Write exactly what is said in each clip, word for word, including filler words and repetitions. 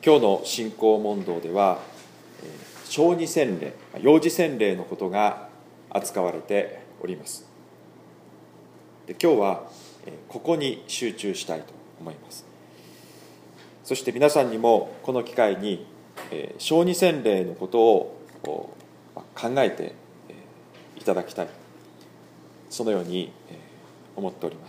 今日の信仰問答では小児洗礼、幼児洗礼のことが扱われております。で今日はここに集中したいと思います。そして皆さんにもこの機会に小児洗礼のことを考えていただきたい、そのように思っております。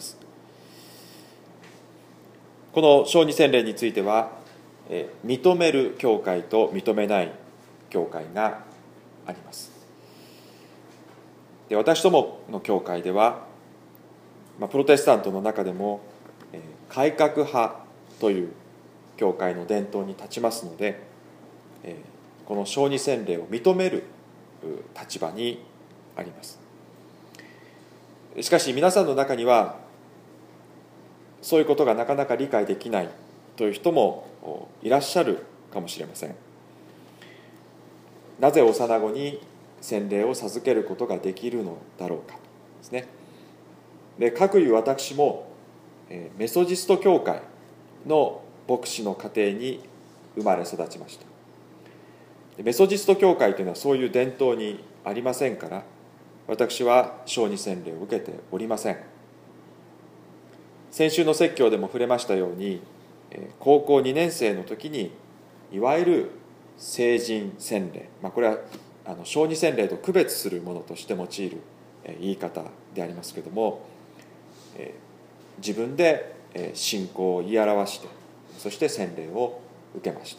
この小児洗礼については認める教会と認めない教会があります。で私どもの教会では、まあ、プロテスタントの中でも改革派という教会の伝統に立ちますので、この小児洗礼を認める立場にあります。しかし皆さんの中にはそういうことがなかなか理解できないという人もいらっしゃるかもしれません。なぜ幼子に洗礼を授けることができるのだろうかですね。で、かくいう私もメソジスト教会の牧師の家庭に生まれ育ちました。メソジスト教会というのはそういう伝統にありませんから、私は小児洗礼を受けておりません。先週の説教でも触れましたように、高校にねん生の時にいわゆる成人洗礼、まあ、これはあの小児洗礼と区別するものとして用いる言い方でありますけれども、自分で信仰を言い表して、そして洗礼を受けました。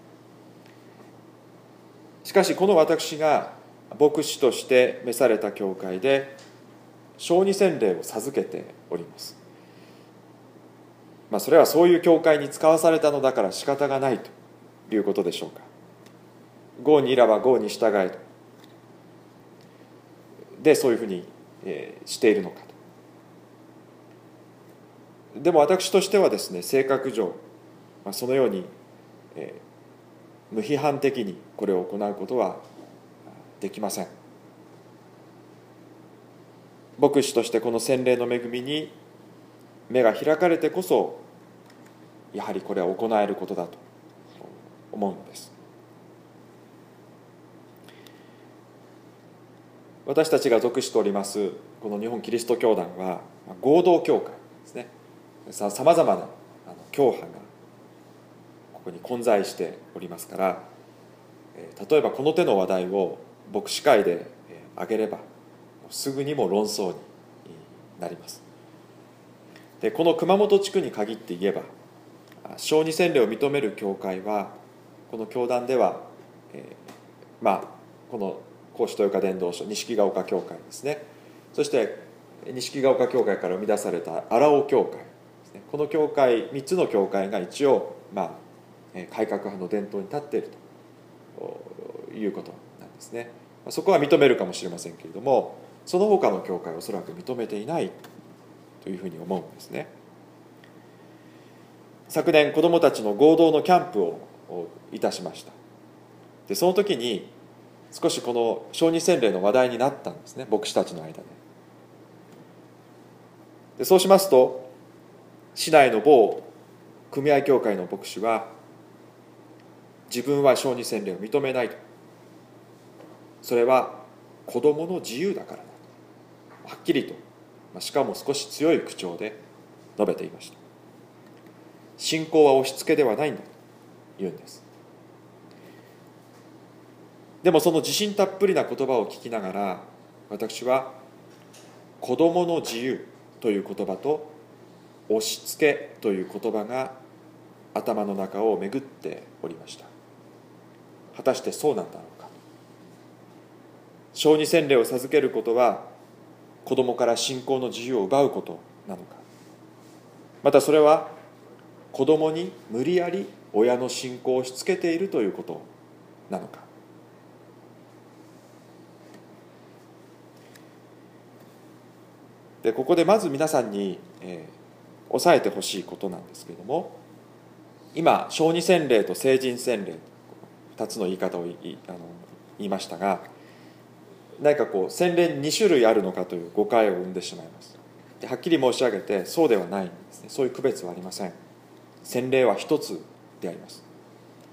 しかしこの私が牧師として召された教会で小児洗礼を授けております。まあ、それはそういう教会に使わされたのだから仕方がないということでしょうか。郷にいらば郷に従えとでそういうふうにしているのかと。でも私としてはですね、性格上、まあ、そのように、えー、無批判的にこれを行うことはできません。牧師としてこの洗礼の恵みに目が開かれてこそ、やはりこれは行えることだと思うのです。私たちが属しておりますこの日本キリスト教団は合同教会ですね。さまざまな教派がここに混在しておりますから、例えばこの手の話題を牧師会で挙げればすぐにも論争になります。でこの熊本地区に限って言えば、小児洗礼を認める教会はこの教団では、えー、まあこの孔子豊岡伝道所錦ヶ丘教会ですね、そして錦ヶ丘教会から生み出された荒尾教会ですね、この教会みっつの教会が一応、まあ、改革派の伝統に立っているということなんですね。そこは認めるかもしれませんけれども、その他の教会はおそらく認めていないというふうに思うんですね。昨年子どもたちの合同のキャンプをいたしました。でその時に少しこの小児洗礼の話題になったんですね、牧師たちの間で。でそうしますと、市内の某組合協会の牧師は、自分は小児洗礼を認めないと、それは子どもの自由だからだと、はっきりと、しかも少し強い口調で述べていました。信仰は押し付けではないんだと言うんです。でもその自信たっぷりな言葉を聞きながら、私は子どもの自由という言葉と押し付けという言葉が頭の中を巡っておりました。果たしてそうなんだろうか。小児洗礼を授けることは子どもから信仰の自由を奪うことなのか、またそれは子どもに無理やり親の信仰を押し付けているということなのか。でここでまず皆さんに、えー、押さえてほしいことなんですけれども、今小児洗礼と成人洗礼ふたつの言い方をいあの言いましたが、何かこう洗礼にに種類あるのかという誤解を生んでしまいます。ではっきり申し上げてそうではないんですね。そういう区別はありません。洗礼は一つであります。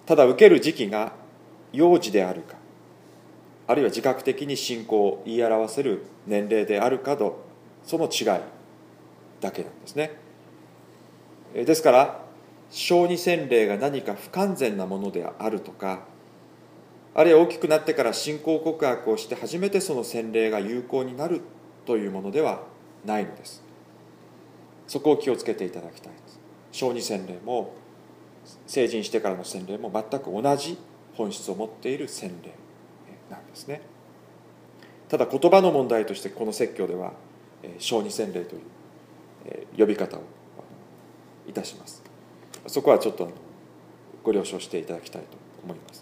ただ受ける時期が幼児であるか、あるいは自覚的に信仰を言い表せる年齢であるかと、その違いだけなんですね。ですから小児洗礼が何か不完全なものであるとか、あるいは大きくなってから信仰告白をして初めてその洗礼が有効になるというものではないのです。そこを気をつけていただきたいです。小児洗礼も成人してからの洗礼も全く同じ本質を持っている洗礼なんですね。ただ言葉の問題としてこの説教では小児洗礼という呼び方をいたします。そこはちょっとご了承していただきたいと思います。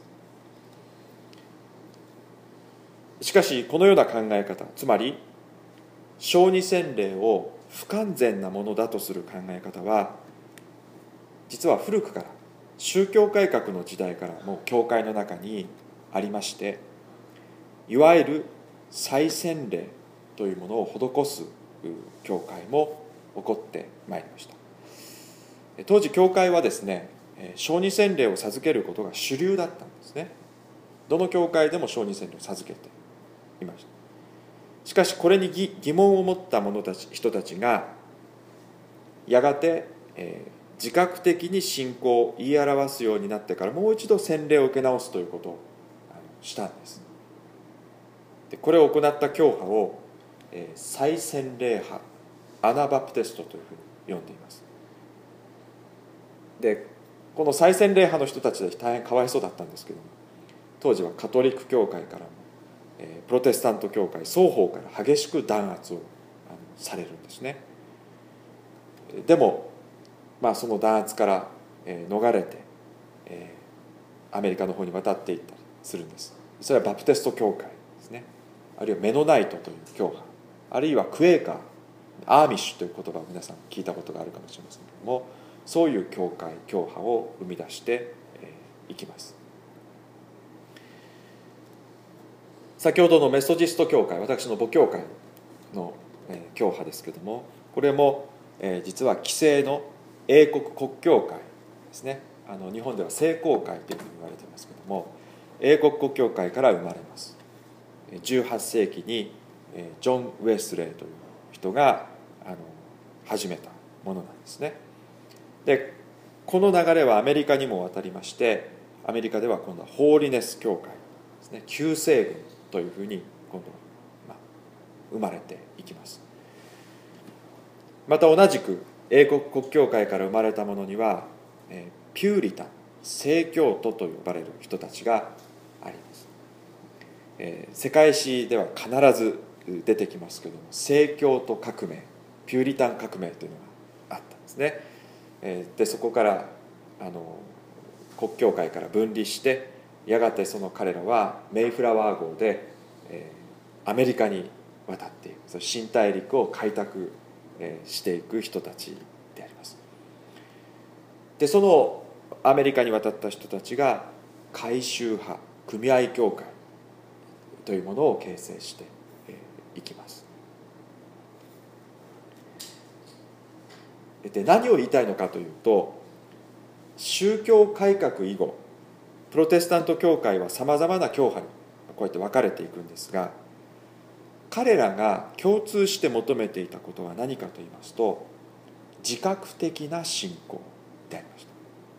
しかしこのような考え方、つまり小児洗礼を不完全なものだとする考え方は、実は古くから宗教改革の時代からもう教会の中にありまして、いわゆる再洗礼というものを施す教会も起こってまいりました。当時教会はですね、小児洗礼を授けることが主流だったんですね。どの教会でも小児洗礼を授けていました。しかしこれに疑問を持った者たち人たちがやがて、えー、自覚的に信仰を言い表すようになってからもう一度洗礼を受け直すということをしたんです。でこれを行った教派を、えー、再洗礼派アナバプテストというふうに呼んでいます。でこの再洗礼派の人たちで大変かわいそうだったんですけども、当時はカトリック教会からもプロテスタント教会双方から激しく弾圧をされるんですね。でも、まあ、その弾圧から逃れてアメリカの方に渡っていったりするんです。それはバプテスト教会ですね、あるいはメノナイトという教派、あるいはクエーカー、アーミッシュという言葉を皆さん聞いたことがあるかもしれませんけども、そういう教会教派を生み出していきます。先ほどのメソジスト教会、私の母教会の教派ですけども、これも実は既成の英国国教会ですね。あの日本では聖公会というふうに言われていますけども、英国国教会から生まれます。じゅうはっせいきにジョン・ウェスレーという人があの始めたものなんですね。でこの流れはアメリカにも渡りまして、アメリカでは今度はホーリネス教会ですね、救世軍というふうに今度は、まあ、生まれていきます。また同じく英国国教会から生まれたものには、えー、ピューリタン、正教徒と呼ばれる人たちがあります。えー、世界史では必ず出てきますけれども、正教徒革命、ピューリタン革命というのがあったんですね。えー、でそこからあの国教会から分離して、やがてその彼らはメイフラワー号で、えー、アメリカに渡っていく、その新大陸を開拓、えー、していく人たちであります。でそのアメリカに渡った人たちが改宗派、組合教会というものを形成していきます。で何を言いたいのかというと、宗教改革以後プロテスタント教会はさまざまな教派にこうやって分かれていくんですが、彼らが共通して求めていたことは何かと言いますと、自覚的な信仰でありました。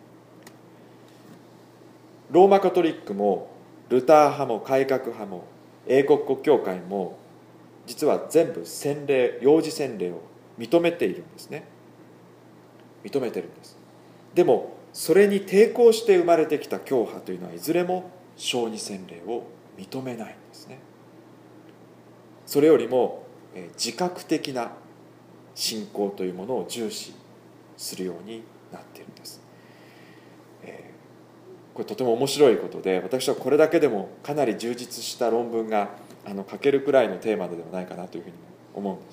ローマカトリックもルター派も改革派も英国国教会も実は全部洗礼、幼児洗礼を認めているんですね。認めてるんです。でもそれに抵抗して生まれてきた教派というのはいずれも小児洗礼を認めないんですね。それよりも自覚的な信仰というものを重視するようになっているんです。えー、これとても面白いことで、私はこれだけでもかなり充実した論文があの書けるくらいのテーマではないかなというふうに思うんです。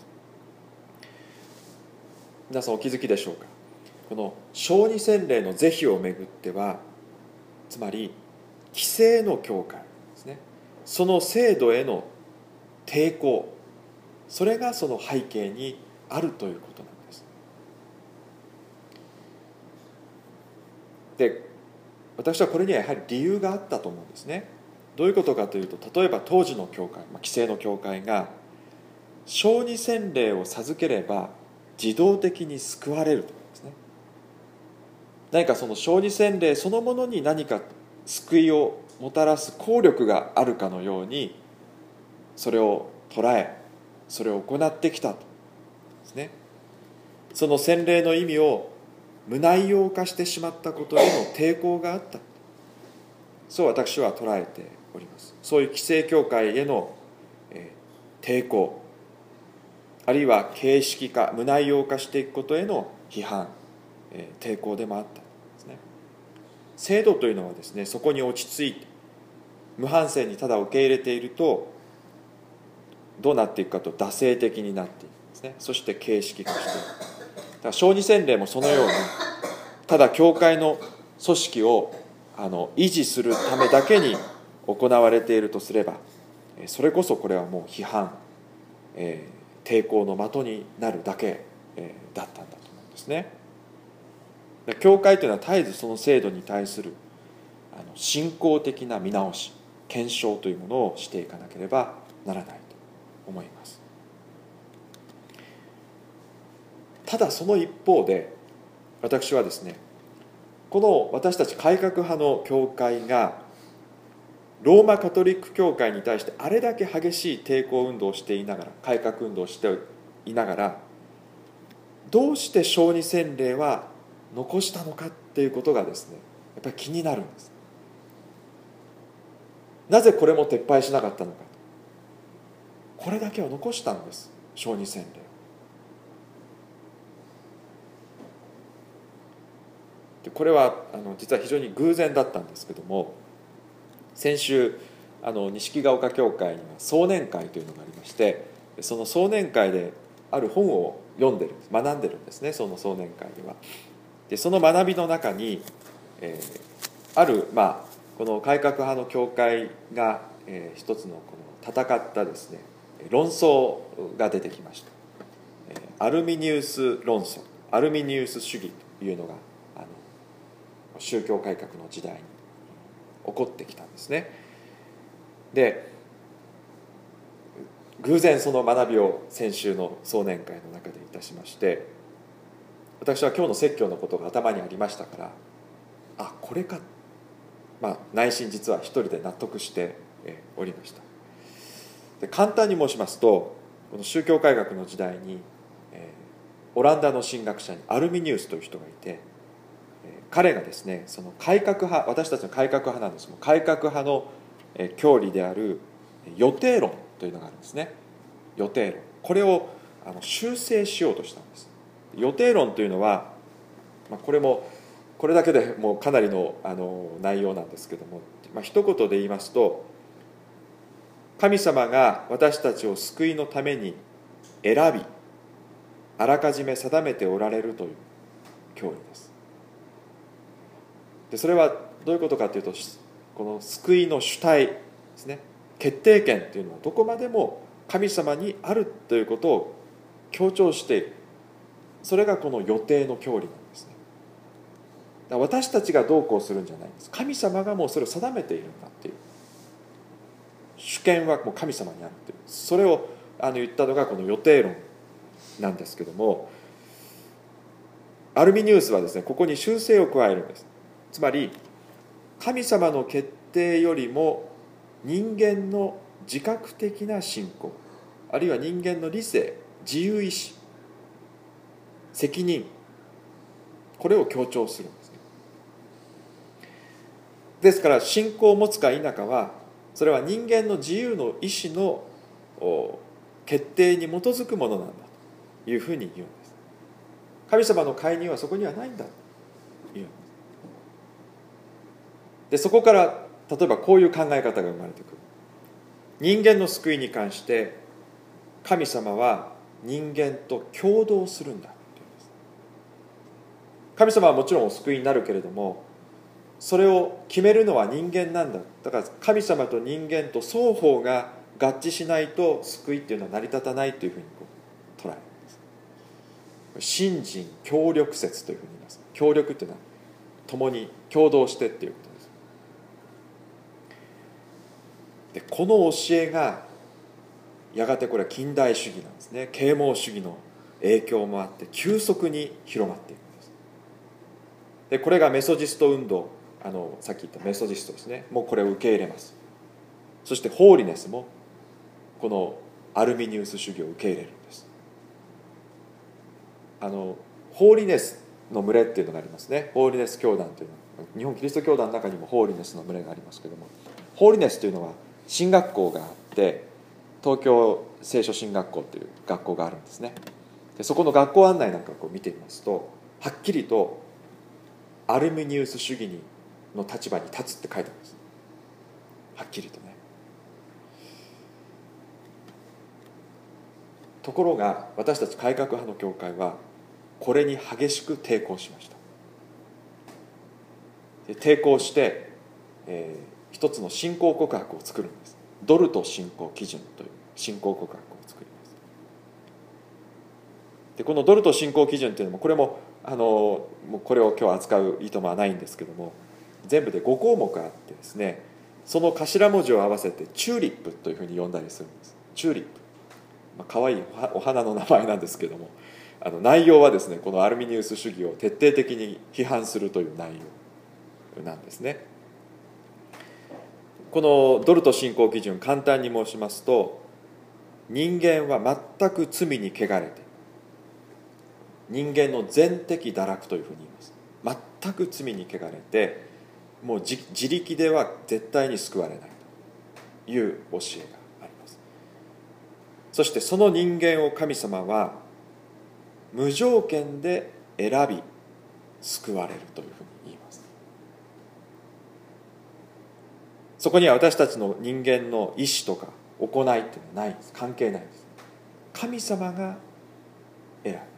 皆さんお気づきでしょうか。この小児洗礼の是非をめぐっては、つまり既成の教会ですね、その制度への抵抗、それがその背景にあるということなんです。で私はこれにはやはり理由があったと思うんですね。どういうことかというと、例えば当時の教会、まあ、既成の教会が小児洗礼を授ければ自動的に救われるとかですね、何かその小児洗礼そのものに何か救いをもたらす効力があるかのようにそれを捉え、それを行ってきたとですね。その洗礼の意味を無内容化してしまったことへの抵抗があった、そう私は捉えております。そういう既成教会への、えー、抵抗、あるいは形式化、無内容化していくことへの批判、えー、抵抗でもあったんですね。制度というのはですね、そこに落ち着いて無反省にただ受け入れているとどうなっていくかと惰性的になっていくんですね。そして形式化していく。だから小児洗礼もそのようにただ教会の組織をあの維持するためだけに行われているとすれば、それこそこれはもう批判、えー、抵抗の的になるだけ、えー、だったんだと思うんですね。教会というのは絶えずその制度に対するあの信仰的な見直し、検証というものをしていかなければならないと思います。ただその一方で私はですね、この私たち改革派の教会がローマカトリック教会に対してあれだけ激しい抵抗運動をしていながら、改革運動をしていながら、どうして小児洗礼は残したのかっていうことがですね、やっぱり気になるんです。なぜこれも撤廃しなかったのか。これだけは残したんです、小児洗礼。でこれはあの実は非常に偶然だったんですけども、先週あの錦ヶ丘教会には壮年会というのがありまして、その壮年会である本を読んでる、学んでるんですね、その壮年会では。でその学びの中に、えー、ある、まあ、この改革派の教会が、えー、一つのこの戦ったですね論争が出てきました。アルミニウス論争、アルミニウス主義というのがあの宗教改革の時代に起こってきたんですね。で偶然その学びを先週の壮年会の中でいたしまして、私は今日の説教のことが頭にありましたから、あ、これか、まあ、内心実は一人で納得しておりました。で簡単に申しますと、この宗教改革の時代に、えー、オランダの神学者にアルミニウスという人がいて、えー、彼がですね、その改革派、私たちの改革派なんですけど、改革派の、えー、教理である予定論というのがあるんですね。予定論、これをあの修正しようとしたんです。予定論というのは、まあ、これもこれだけでもうかなりの、あの内容なんですけども、まあ、一言で言いますと、神様が私たちを救いのために選び、あらかじめ定めておられるという教理です。でそれはどういうことかというと、この救いの主体ですね、決定権というのはどこまでも神様にあるということを強調している。それがこの予定の教理なんですね。だから私たちがどうこうするんじゃないんです。神様がもうそれを定めているんだっていう、主権はもう神様にあるっていう、それをあの言ったのがこの予定論なんですけども、アルミニウスはですね、ここに修正を加えるんです。つまり神様の決定よりも人間の自覚的な信仰、あるいは人間の理性、自由意志、責任、これを強調するんですね。ですから信仰を持つか否かは、それは人間の自由の意志の決定に基づくものなんだというふうに言うんです。神様の介入はそこにはないんだと言うんです。でそこから例えばこういう考え方が生まれてくる。人間の救いに関して神様は人間と共同するんだというんです。神様はもちろんお救いになるけれども、それを決めるのは人間なんだ。だから神様と人間と双方が合致しないと救いっていうのは成り立たないというふうにこう捉えるんです。信心協力説というふうに言います。協力っていうのは共に共同してっていうことでこの教えがやがてこれは近代主義なんですね。啓蒙主義の影響もあって急速に広まっていくんです。でこれがメソジスト運動、あのさっき言ったメソジストですね、もうこれを受け入れます。そしてホーリネスもこのアルミニウス主義を受け入れるんです。あのホーリネスの群れっていうのがありますね。ホーリネス教団というのは、日本キリスト教団の中にもホーリネスの群れがありますけれども、ホーリネスというのは神学校があって、東京聖書神学校という学校があるんですね。でそこの学校案内なんかを見てみますと、はっきりとアルミニウス主義にの立場に立つって書いてあるんです。はっきりとね。ところが私たち改革派の教会はこれに激しく抵抗しました。で抵抗して、えー、一つの信仰告白を作るんです。ドルト信仰基準という信仰告白を作ります。でこのドルト信仰基準というのも、これもあのもうこれを今日扱う意図はないんですけども、全部でご項目あってですね、その頭文字を合わせてチューリップというふうに呼んだりするんです。チューリップ、まあ、かわいいお花の名前なんですけども、あの内容はですね、このアルミニウス主義を徹底的に批判するという内容なんですね。このドルト信仰基準、簡単に申しますと、人間は全く罪に汚れて、人間の全的堕落というふうに言います。全く罪に汚れて、もう 自, 自力では絶対に救われないという教えがあります。そしてその人間を神様は無条件で選び救われるというふうに言います。そこには私たちの人間の意志とか行いっていうのはないんです。関係ないんです。神様が選ぶ、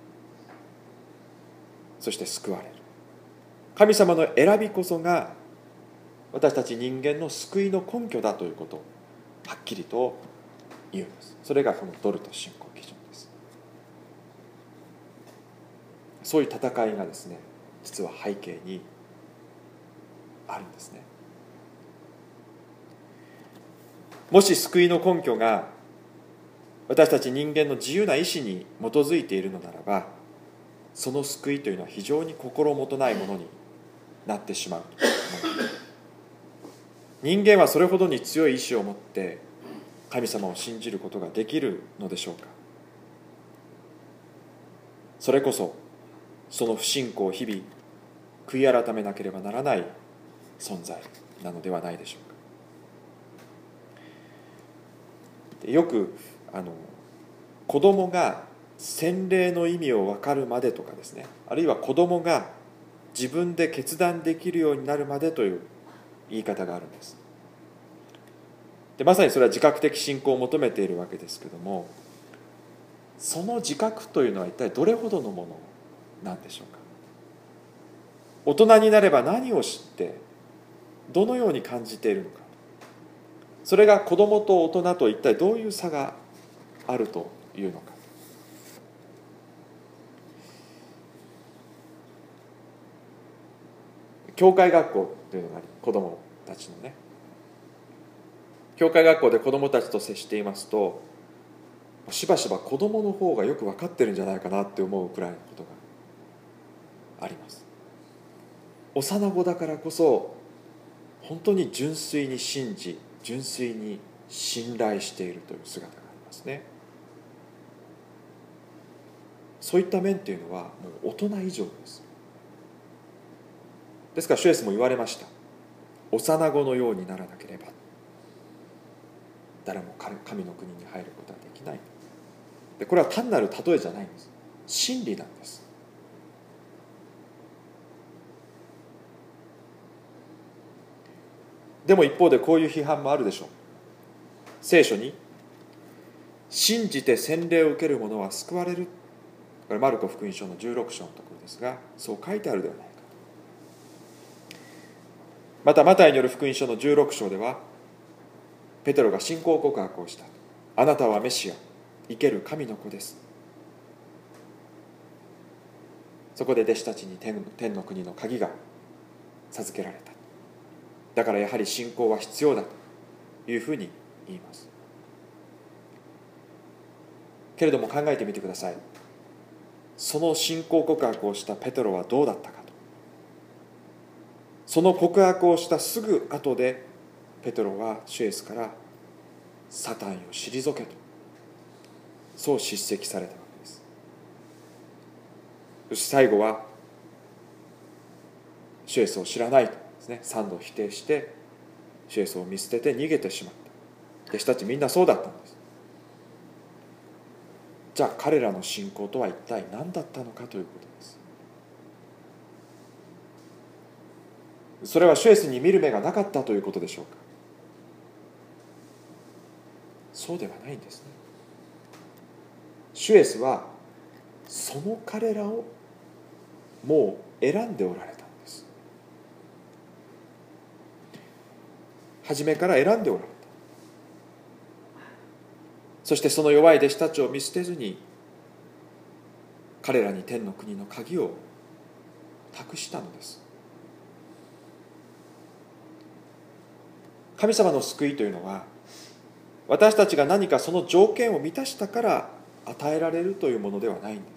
そして救われる。神様の選びこそが私たち人間の救いの根拠だということをはっきりと言うんです。それがこのドルト信仰基準です。そういう戦いがですね、実は背景にあるんですね。もし救いの根拠が私たち人間の自由な意志に基づいているのならば、その救いというのは非常に心もとないものになってしまうと思います。人間はそれほどに強い意志を持って神様を信じることができるのでしょうか。それこそその不信仰を日々悔い改めなければならない存在なのではないでしょうか。よくあの子供が洗礼の意味を分かるまでとかですね、あるいは子供が自分で決断できるようになるまでという言い方があるんです。でまさにそれは自覚的信仰を求めているわけですけども、その自覚というのは一体どれほどのものなんでしょうか。大人になれば何を知ってどのように感じているのか、それが子供と大人と一体どういう差があるというのか。教会学校というのがあり、子供たちのね、教会学校で子供たちと接していますと、しばしば子供の方がよく分かってるんじゃないかなって思うくらいのことがあります。幼子だからこそ本当に純粋に信じ、純粋に信頼しているという姿がありますね。そういった面というのはもう大人以上です。ですから主イエスも言われました。幼子のようにならなければ誰も神の国に入ることはできない。でこれは単なる例えじゃないんです。真理なんです。でも一方でこういう批判もあるでしょう。聖書に信じて洗礼を受ける者は救われる、これマルコ福音書のじゅうろく章のところですが、そう書いてあるではないか。またマタイによる福音書のじゅうろく章ではペテロが信仰告白をした。あなたはメシア、生ける神の子です。そこで弟子たちに 天, 天の国の鍵が授けられた。だからやはり信仰は必要だというふうに言います。けれども考えてみてください。その信仰告白をしたペテロはどうだったかと。その告白をしたすぐ後でペテロは主イエスからサタンよ退けと、そう叱責されたわけです。そして最後は主イエスを知らないとですね、三度否定して主イエスを見捨てて逃げてしまった。弟子たちみんなそうだったんです。じゃあ彼らの信仰とは一体何だったのかということです。それは主イエスに見る目がなかったということでしょうか。そうではないんですね。主イエスはその彼らをもう選んでおられたんです。初めから選んでおられた。そしてその弱い弟子たちを見捨てずに彼らに天の国の鍵を託したのです。神様の救いというのは私たちが何かその条件を満たしたから与えられるというものではないんです。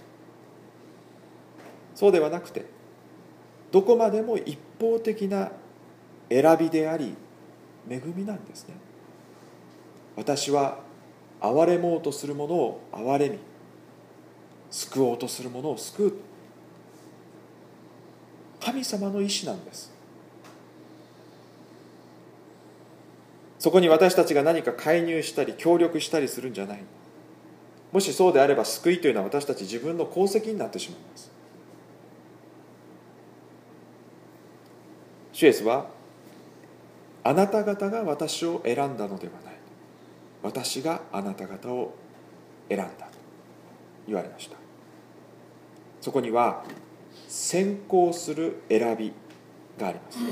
そうではなくて、どこまでも一方的な選びであり恵みなんですね。私は憐れもうとする者を憐れみ、救おうとする者を救う。神様の意志なんです。そこに私たちが何か介入したり協力したりするんじゃない。もしそうであれば救いというのは私たち自分の功績になってしまいます。主イエスはあなた方が私を選んだのではない、私があなた方を選んだと言われました。そこには先行する選びがあります。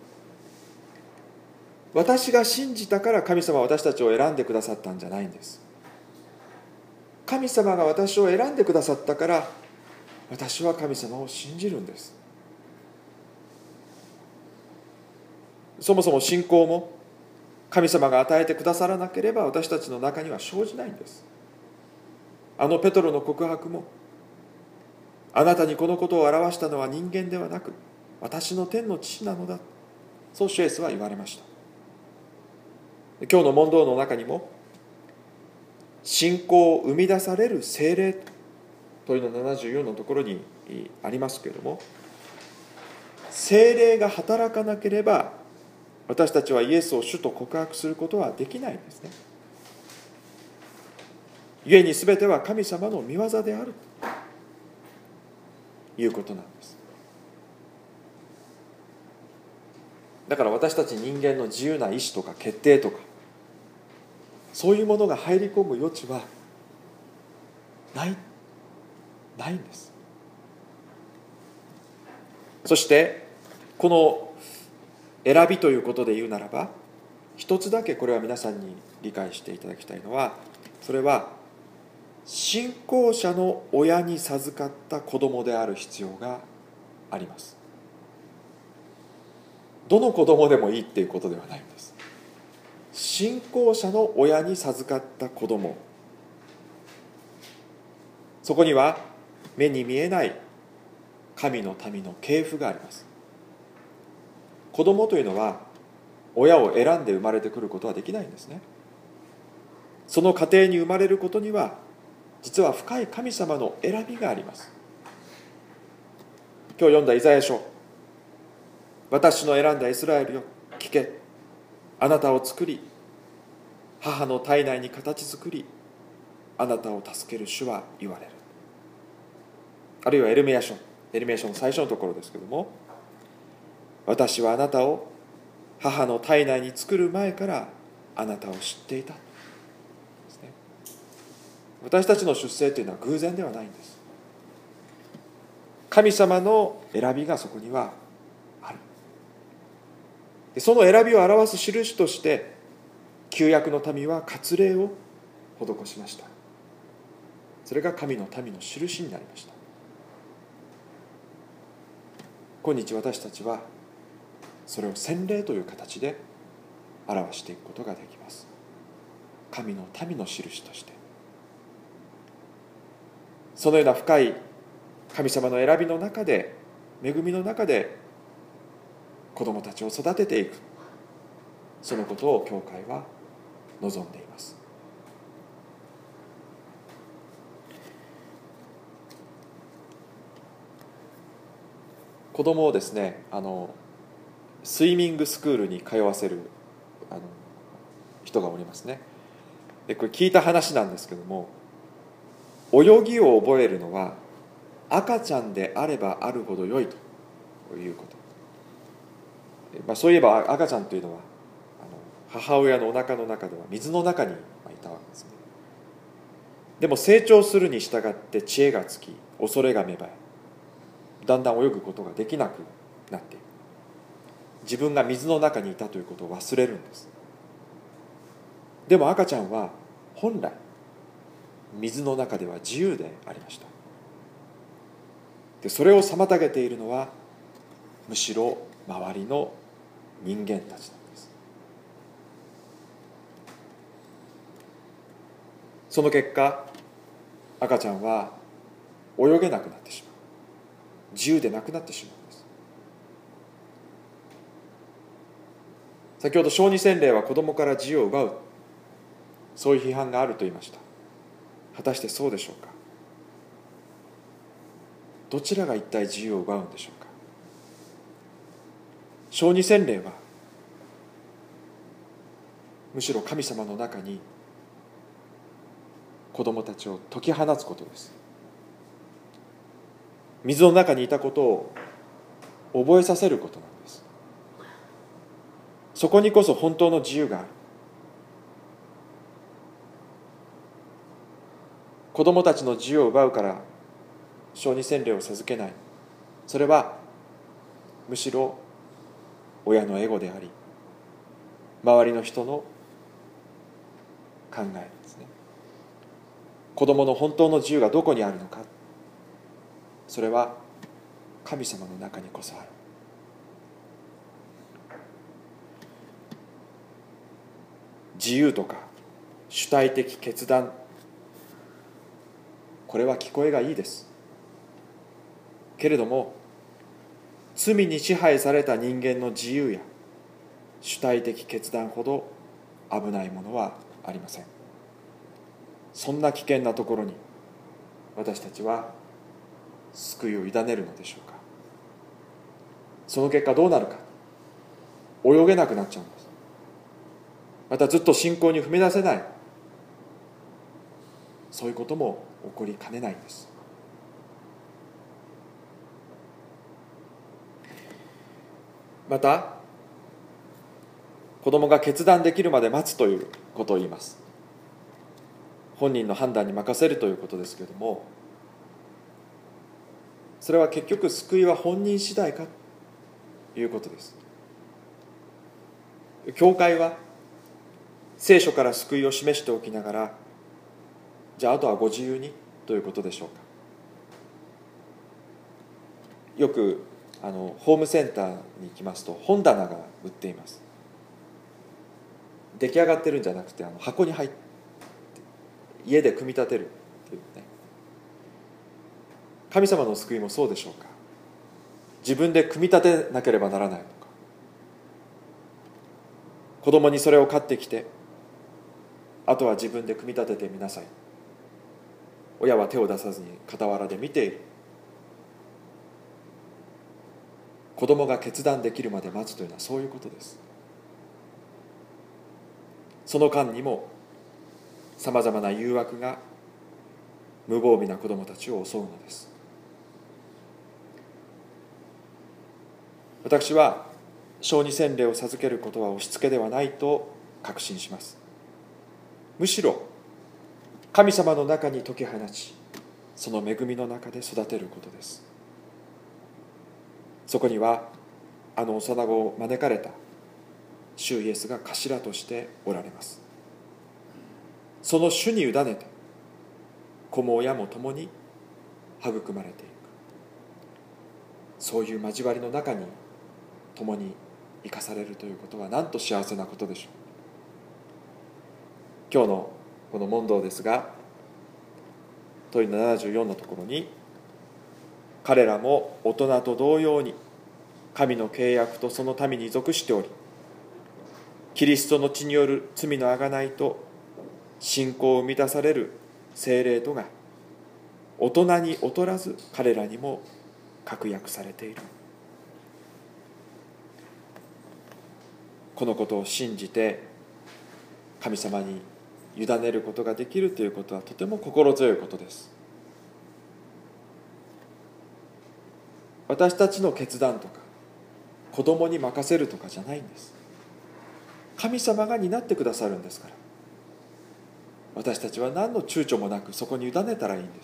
私が信じたから神様は私たちを選んでくださったんじゃないんです。神様が私を選んでくださったから私は神様を信じるんです。そもそも信仰も神様が与えてくださらなければ私たちの中には生じないんです。あのペトロの告白も、あなたにこのことを表したのは人間ではなく私の天の父なのだ、そう主イエスは言われました。今日の問答の中にも信仰を生み出される聖霊と問いのななじゅうよんのところにありますけれども、聖霊が働かなければ私たちはイエスを主と告白することはできないんですね。故に全ては神様の御業であるということなんです。だから私たち人間の自由な意志とか決定とかそういうものが入り込む余地はないないんです。そしてこの選びということで言うならば、一つだけこれは皆さんに理解していただきたいのは、それは信仰者の親に授かった子供である必要があります。どの子供でもいいっていうことではないんです。信仰者の親に授かった子供、そこには目に見えない神の民の系譜があります。子供というのは親を選んで生まれてくることはできないんですね。その家庭に生まれることには実は深い神様の選びがあります。今日読んだイザヤ書、私の選んだイスラエルよ聞け、あなたを作り母の体内に形作りあなたを助ける主は言われる。あるいはエルメヤ書、エルメヤ書の最初のところですけれども、私はあなたを母の体内に作る前からあなたを知っていたですね。私たちの出生というのは偶然ではないんです。神様の選びがそこにはある。でその選びを表す印として旧約の民は割礼を施しました。それが神の民の印になりました。今日私たちはそれを洗礼という形で表していくことができます。神の民の印として、そのような深い神様の選びの中で、恵みの中で子供たちを育てていく、そのことを教会は望んでいます。子供をですね、あのスイミングスクールに通わせるあの人がおりますね。でこれ聞いた話なんですけども、泳ぎを覚えるのは赤ちゃんであればあるほど良いということ、まあ、そういえば赤ちゃんというのはあの母親のお腹の中では水の中にいたわけですね。でも成長するに従って知恵がつき、恐れが芽生え、だんだん泳ぐことができなくなっている。自分が水の中にいたということを忘れるんです。でも赤ちゃんは本来水の中では自由でありました。でそれを妨げているのはむしろ周りの人間たちなんです。その結果、赤ちゃんは泳げなくなってしまう、自由でなくなってしまうんです。先ほど小児洗礼は子供から自由を奪う、そういう批判があると言いました。果たしてそうでしょうか。どちらが一体自由を奪うんでしょうか。小児洗礼はむしろ神様の中に子供たちを解き放つことです。水の中にいたことを覚えさせることなんです。そこにこそ本当の自由がある。子供たちの自由を奪うから小児洗礼を授けない、それはむしろ親のエゴであり、周りの人の考えですね。子供の本当の自由がどこにあるのか、それは神様の中にこそある。自由とか主体的決断、これは聞こえがいいです。けれども、罪に支配された人間の自由や主体的決断ほど危ないものはありません。そんな危険なところに私たちは救いを委ねるのでしょうか。その結果どうなるか、泳げなくなっちゃうんです。またずっと信仰に踏み出せない、そういうことも起こりかねないんです。また子供が決断できるまで待つということを言います。本人の判断に任せるということですけれども、それは結局救いは本人次第かということです。教会は聖書から救いを示しておきながら、じゃああとはご自由にということでしょうか。よくあのホームセンターに行きますと本棚が売っています。出来上がってるんじゃなくて、あの箱に入って家で組み立てるっていうね。神様の救いもそうでしょうか。自分で組み立てなければならないのか、子供にそれを買ってきて、あとは自分で組み立ててみなさい、親は手を出さずに傍らで見ている。子供が決断できるまで待つというのはそういうことです。その間にもさまざまな誘惑が無防備な子供たちを襲うのです。私は小児洗礼を授けることは押し付けではないと確信します。むしろ神様の中に解き放ち、その恵みの中で育てることです。そこにはあの幼子を招かれた主イエスが頭としておられます。その主に委ねて子も親も共に育まれていく、そういう交わりの中に共に生かされるということはなんと幸せなことでしょう。今日のこの問答ですが、問いななじゅうよんのところに、彼らも大人と同様に神の契約とその民に属しており、キリストの血による罪の贖いと信仰を満たされる聖霊とが大人に劣らず彼らにも確約されている。このことを信じて神様に委ねることができるということはとても心強いことです。私たちの決断とか子供に任せるとかじゃないんです。神様が担ってくださるんですから、私たちは何の躊躇もなくそこに委ねたらいいんです。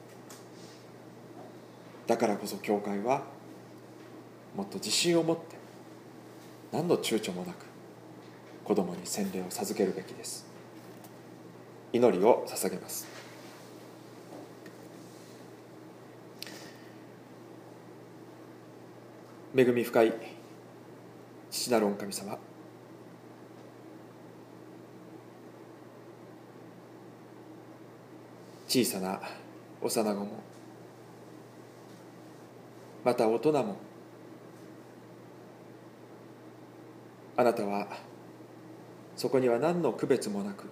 だからこそ教会はもっと自信を持って何の躊躇もなく子供に洗礼を授けるべきです。祈りを捧げます。恵み深い父なる御神様、小さな幼子もまた大人も、あなたはそこには何の区別もなく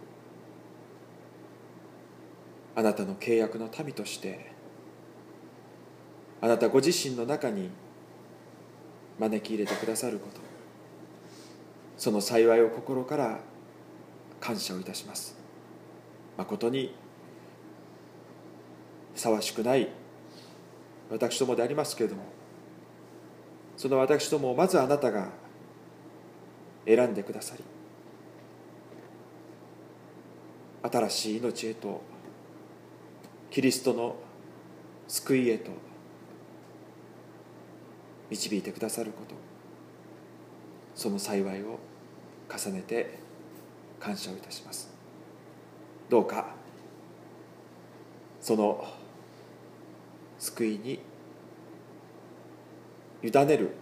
あなたの契約の民としてあなたご自身の中に招き入れてくださること、その幸いを心から感謝をいたします。まことにふさわしくない私どもでありますけれども、その私どもをまずあなたが選んでくださり、新しい命へとキリストの救いへと導いてくださること、その幸いを重ねて感謝をいたします。どうかその救いに委ねる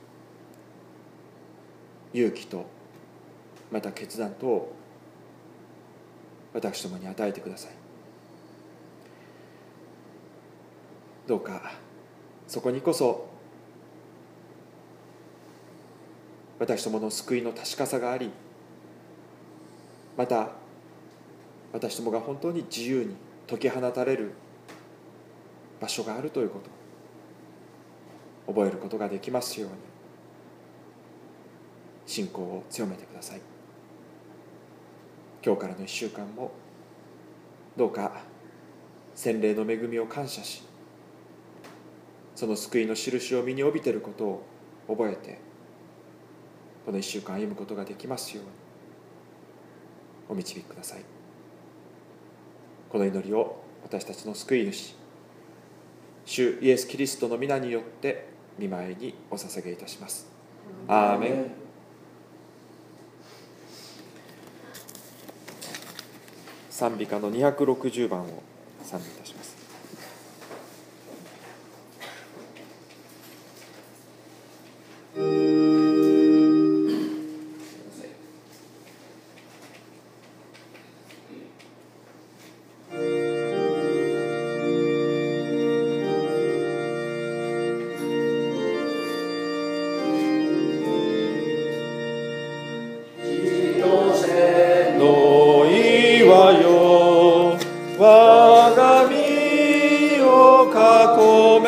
勇気とまた決断とを私どもに与えてください。どうかそこにこそ私どもの救いの確かさがあり、また私どもが本当に自由に解き放たれる場所があるということを覚えることができますように、信仰を強めてください。今日からの一週間もどうか洗礼の恵みを感謝し、その救いの印を身に帯びていることを覚えて、この一週間歩むことができますようにお導きください。この祈りを私たちの救い主、主イエス・キリストの皆によって御前にお捧げいたします。アーメン。賛美歌のにひゃくろくじゅうばんを賛美いたします。